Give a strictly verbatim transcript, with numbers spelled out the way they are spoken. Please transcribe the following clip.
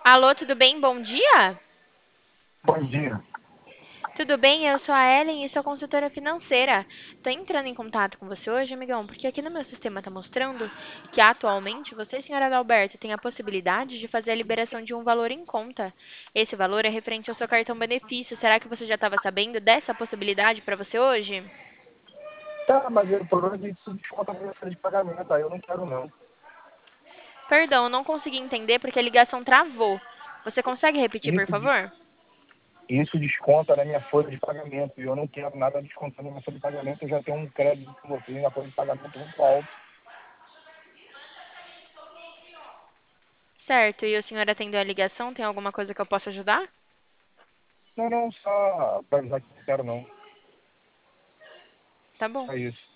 Alô, tudo bem? Bom dia? Bom dia. Tudo bem? Eu sou a Ellen e sou consultora financeira. Tô entrando em contato com você hoje, amigão, porque aqui no meu sistema tá mostrando que atualmente você, senhora Adalberto, tem a possibilidade de fazer a liberação de um valor em conta. Esse valor é referente ao seu cartão benefício. Será que você já estava sabendo dessa possibilidade para você hoje? Tá, mas o problema é que isso desconta a minha folha de pagamento, aí eu não quero não. Perdão, eu não consegui entender porque a ligação travou. Você consegue repetir, por Isso, de- favor? isso desconta na minha folha de pagamento e eu não quero nada descontando na minha folha de pagamento. Eu já tenho um crédito com você e na folha de pagamento muito alto. Certo, e o senhor atendeu a ligação? Tem alguma coisa que eu possa ajudar? Não, não, só para avisar que não quero não. Tá bom. É isso.